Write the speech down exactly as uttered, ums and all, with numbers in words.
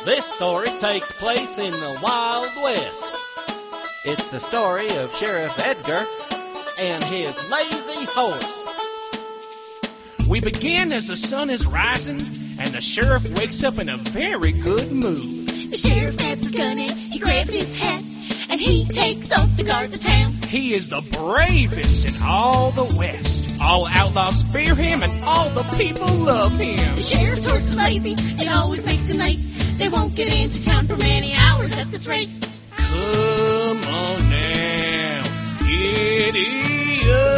This story takes place in the Wild West. It's the story of Sheriff Edgar and his lazy horse. We begin as the sun is rising, and the sheriff wakes up in a very good mood. The sheriff grabs his gun and he grabs his hat, and he takes off to guard the town. He is the bravest in all the West. All outlaws fear him, and all the people love him. The sheriff's horse is lazy, it always makes him late. They won't get into town for many hours at this rate. Come on now, giddy up.